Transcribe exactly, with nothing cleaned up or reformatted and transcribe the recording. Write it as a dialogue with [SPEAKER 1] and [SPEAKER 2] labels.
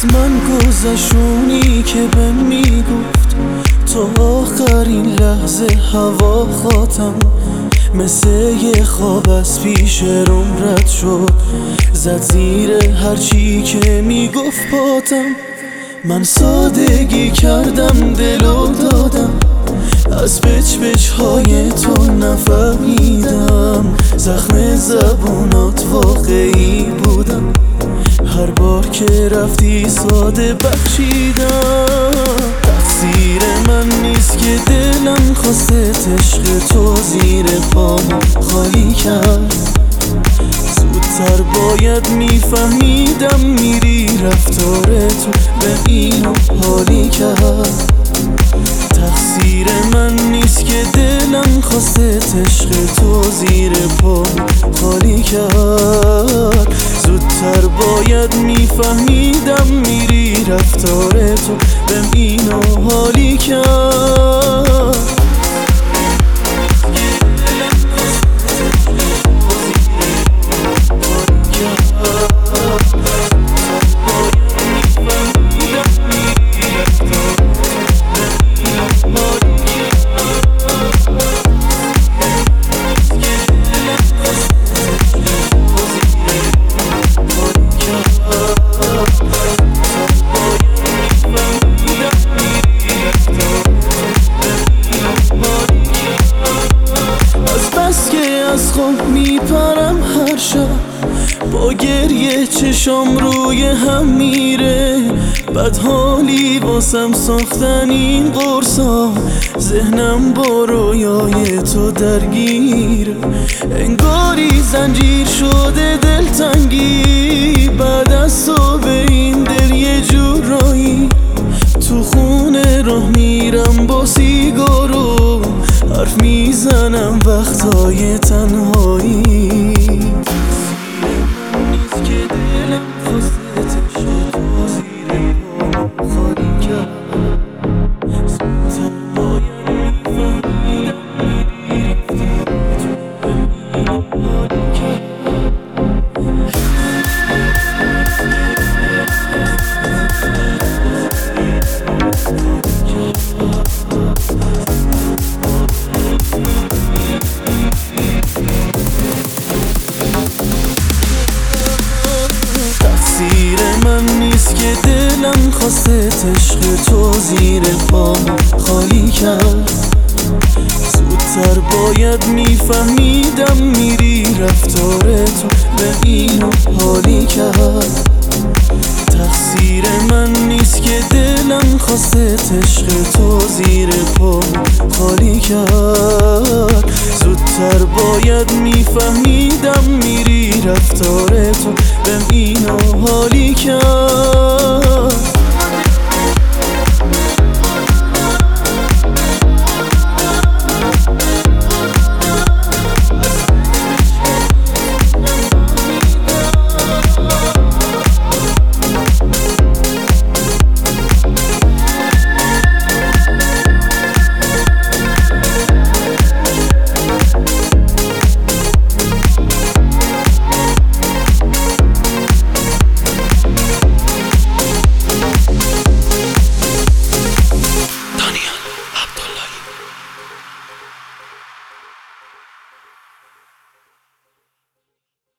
[SPEAKER 1] من گذشونی که به میگفت تا آخرین لحظه هوا خاتم، مثل یه خواب از پیش روم رد شد، زد زیر هرچی که میگفت پاتم. من سادگی کردم دلو دادم، از پچ پچ های تو نفهمیدم، زخم زبونات واقعی بودم، هر بار که رفتی ساده بخشیدم. تقصیر من نیست که دلم خواسته عشق تو زیر پام خالی کرد، زودتر باید میفهمیدم میری، رفتار تو به اینو حالی کرد. تقصیر من نیست که دلم خواسته عشق تو زیر پام خالی کرد، زودتر باید میفهمیدم میری، رفتار تو به اینو حالی کرد. از خواب میپرم هر شب، با گریه چشام روی هم میره، بد حالی واسم ساختن این قرصا، ذهنم با رویای تو درگیره، انگاری زنجیر شده دلتنگی، بعد از تو به این دل یه جورایی، تو خونه راه میرم با سیگارو، حرف میزنم وقتای تنهایی. نیست که دلم خواسته عشق تو زیر پام خالی کرد، زودتر باید میفهمیدم میری، رفتار تو به اینو حالی کرد. تقصیر من نیست که دلم خواسته عشق تو زیر پام خالی کرد، زودتر باید میفهمیدم میری، رفتار تو به اینو حالی کرد. تقصیر من نیست که دلم خواسته عشق تو زیر پام خالی کرد، زودتر باید میفهمیدم میری، رفتار تو به اینو حالی